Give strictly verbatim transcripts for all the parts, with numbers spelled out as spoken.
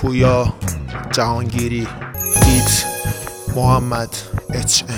پویا جهانگیری فیت محمد اچ ام.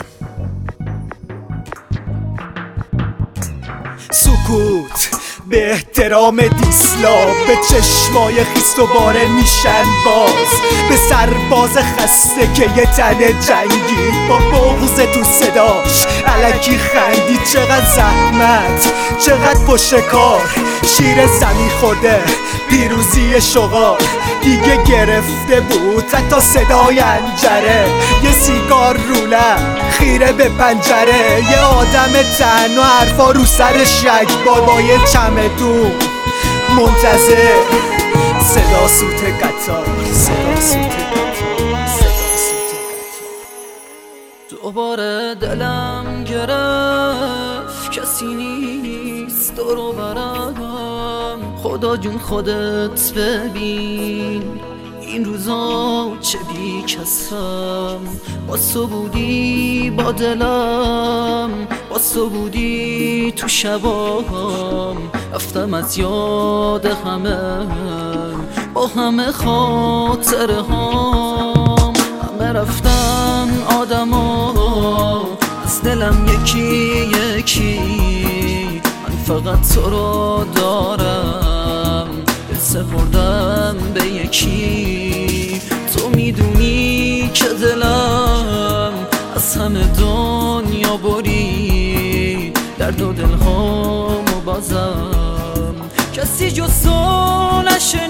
سکوت به احترام دیسلا، به چشمای خیس دوباره میشن باز، به سرباز خسته که یه تن جنگی با بغض تو صداش الکی خندی. چقدر زحمت، چقدر پشت کار، شیر زمین خورده پیروزی شغال دیگه گرفته بود حتی صدای انجره. یه سیگار رو لب خیره به پنجره، یه آدم تن و حرفا رو سر شک بابای چمدون منتظر صدا سوت قطار، صدا سوت قطار، صدا سوت قطار. دوباره دلم گرفت کسی نیست دور و برم، خدا جون خودت ببین این روزا چه بی کسم. با تو بودی با دلم، با تو بودی تو شبام، رفتم از یاد همه با همه خاطره هام. همه رفتن آدما از دلم یکی یکی، من فقط تو رو دارم دل سپردم به یکی. تو میدونی که دلم از همه دنیا بری، درد و دلهامو بازم کسی جز تو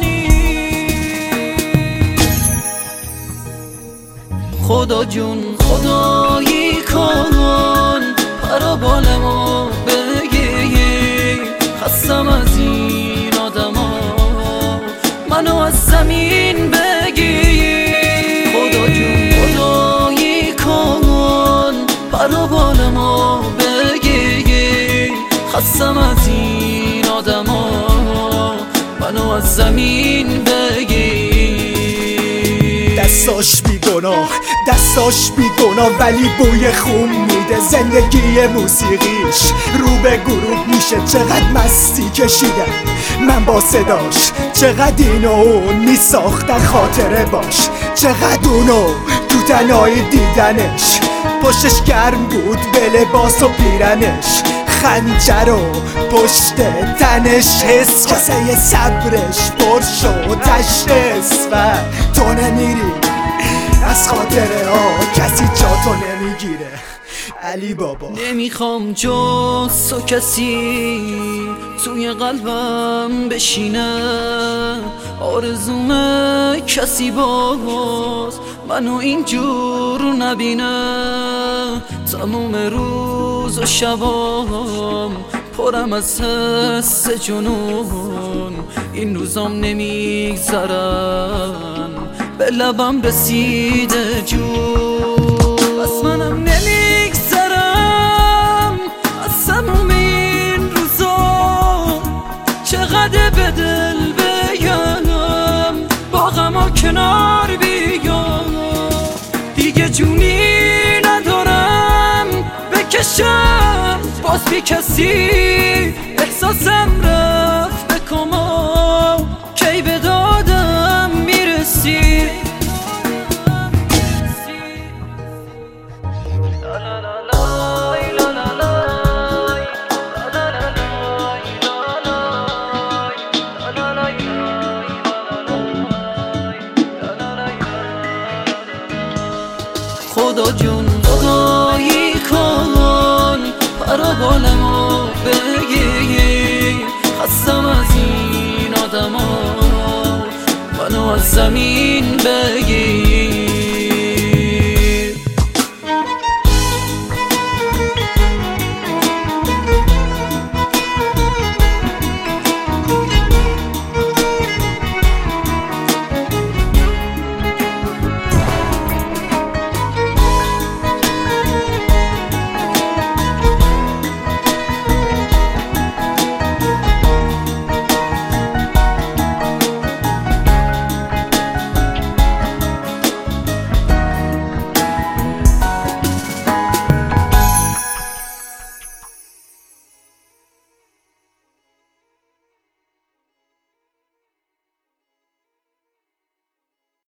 نشنید. خدا جون خدایی کن پرابالمو بگی، خستم از این آدما منو از زمین بگی. خدا جون خدایی کن پرابالمو بگی، خستم از این آدما منو از زمین بگی. دستاش بی گناه، دستاش بی گناه ولی بوی خون میده. زندگی موسیقیش رو به غروب میشه، چقدر مستی کشیدم من با صداش، چقدر اینو اون میساختن خاطره باش، چقدر اونو تو تنهایی دیدنش. پشتش گرم بود به لباس و پیرنش، خنجر و پشت تنش حس کاسه صبرش پر شد تشت اسفر. تو نمیری از خاطره ها کسی جا تو نمیگیره علی بابا. نمیخوام جز تو کسی توی قلبم بشینه، آرزومه کسی باز منو اینجور نبینه. تموم روز و شبام پرم از حس جنون، این روزام نمیگذرن به لبم رسیده جون. بس منم نمیگذرم از تموم این روزا، چقدر به دل بگم با غما کنار بیام. دیگه جونی ندارم بکشم باز بی کسی، احساسم رفت به کما کی به دادم میرسی. خدا جون خدایی کن پرابالمو بگی، خستم از این آدما منو از زمین بگی.